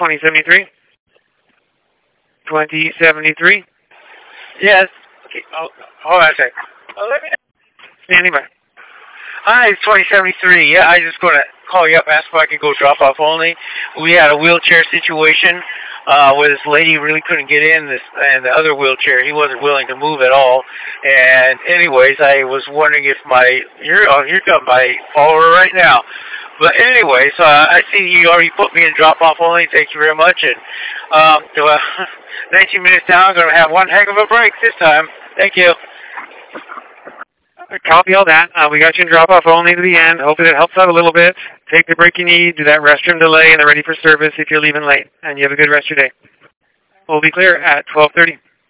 2073. 2073. Yes. Okay. Oh, hold on a second. Standing by. Hi, it's 2073. Yeah, I just going to call you up, ask if I could go drop off only. We had a wheelchair situation where this lady really couldn't get in, and the other wheelchair, he wasn't willing to move at all. And anyways, I was wondering if you're got my follower right now. But anyways, I see you already put me in drop off only. Thank you very much. And 19 minutes down, I'm going to have one heck of a break this time. Thank you. Copy all that. We got you in drop-off only to the end. Hopefully that helps out a little bit. Take the break you need. Do that restroom delay, and they're ready for service if you're leaving late. And you have a good rest of your day. We'll be clear at 12:30.